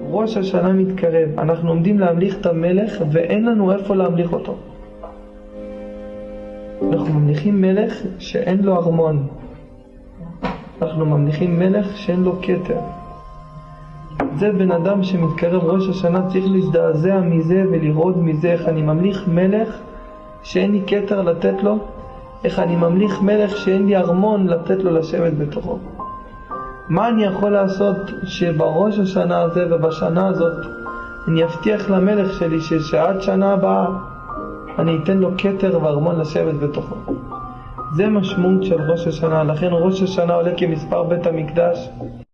ראש השנה מתקרב, אנחנו עומדים להמליך את המלך ואין לנו איפה להמליך אותו. אנחנו ממליכים מלך שאין לו ארמון. אנחנו ממליכים מלך שאין לו כתר. זה בן אדם שמתקרב ראש השנה צריך להזדעזע מזה ולראות מזה איך אני ממליך מלך שאין לי כתר לתת לו, איך אני ממליך מלך שאין לי ארמון לתת לו לשבת בתוכו. מה אני יכול לעשות שבראש השנה הזה ובשנה הזאת אני אבטיח למלך שלי שעד שנה הבאה אני אתן לו כתר וארמון לשבת בתוכו. זה משמעות של ראש השנה. לכן ראש השנה עולה כמספר בית המקדש.